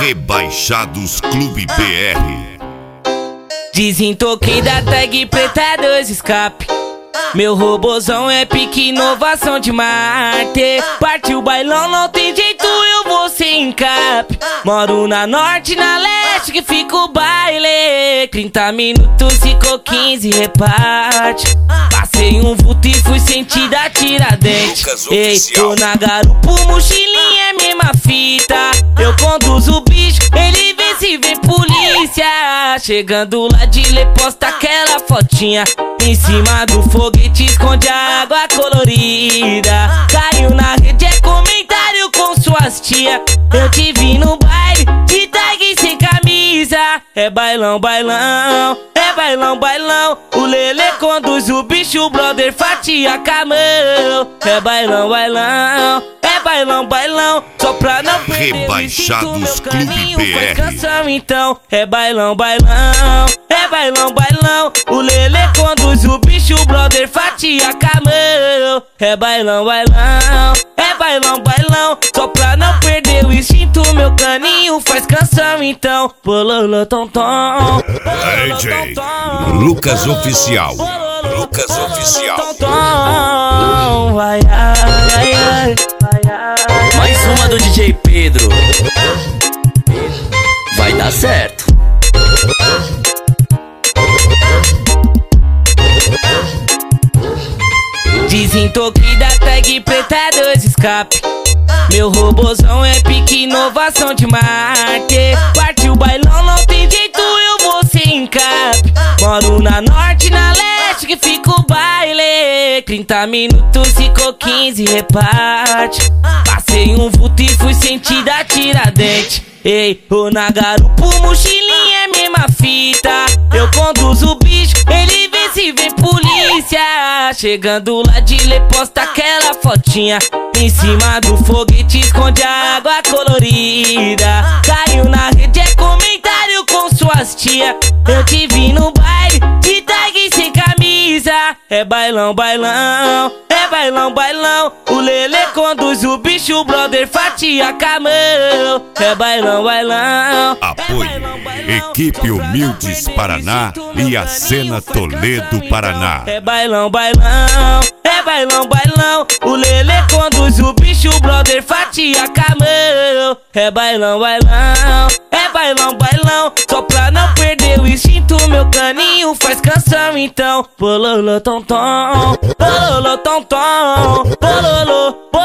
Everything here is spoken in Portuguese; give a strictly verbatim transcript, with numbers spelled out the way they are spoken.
Rebaixados Clube B R. Desentoquei da tag preta dois escape. Meu robozão é pique inovação de Marte. Partiu o bailão, não tem jeito, eu vou sem cap. Moro na norte, na leste, que fica o baile. Trinta minutos, ficou quinze, reparte. Passei um vulto e fui sentir a Tiradentes. Ei, tô na garupa, mochilinha é mesma fita. Eu conduzo o bicho, ele vê se vem polícia. Chegando lá de lê, posta aquela fotinha. Em cima do foguete esconde a água colorida. Caiu na rede, é comentário com suas tia. Eu te vi no baile, de tag sem camisa. É bailão, bailão, é bailão, bailão. O Lelê conduz o bicho, o brother fatia camão. É bailão, bailão, é bailão, bailão. Só pra não perder Rebaixados Clube B R. Canção, então, é bailão, bailão, é bailão, bailão. O Lelê conduz o bicho, o brother fatia camão. É bailão, bailão, é bailão, bailão. Só pra não perder o instinto, meu caninho faz canção, então. Bololô, tom, tom. D J Lucas Oficial. Lucas Oficial. Tom, tom. Vai, ai, ai, ai. Mais uma do D J Pedro. Vai dar certo. Desentoquei da tag preta dois escape. Meu robozão é pique inovação de Marte. Partiu o bailão, não tem jeito, eu vou sem cap. Moro na norte, na leste, que fica o baile. Trinta minutos, ficou quinze, reparte. Passei um vulto e fui sentir a Tiradentes. Ei, tô na garupa, mochilinha é mesma fita. Eu conduzo o bicho, ele vê se vem polícia. Chegando lá de lê, posta aquela fotinha. Em cima do foguete esconde a água colorida. Caiu na rede, é comentário com suas tia. Eu te vi no baile, de tag sem camisa. É bailão, bailão, é bailão, bailão. O Lelê conduz o bicho, o brother fatia camão. É bailão, bailão. Apoio Equipe Humildes Paraná e a Cena Toledo Paraná. É bailão, bailão, é bailão, bailão. O Lelê conduz o bicho, o brother fatia camão. É bailão, bailão, é bailão, bailão. Só pra não perder o instinto, meu caninho faz canção, então. Bololô, tom, tom. Bololô, tom, tom. Bololô, bololô.